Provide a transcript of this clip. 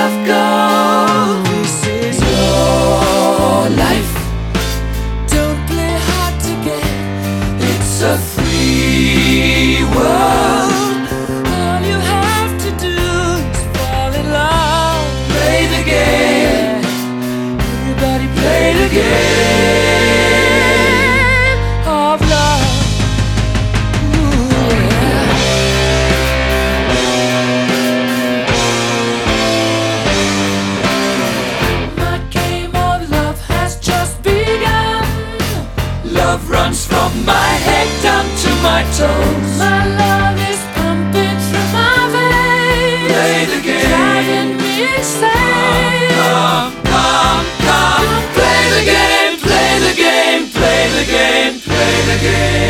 of gold. This is your life. Don't play hard to get. It's a free world. All you have to do is fall in love. Play the game. Everybody play the game of love. Ooh, yeah. My game of love has just begun. Love runs from my head down to my toes. My love is pumping through my veins. Play the game. Driving me insane. Come, come, come. Play the game, play the game, play the game, play the game.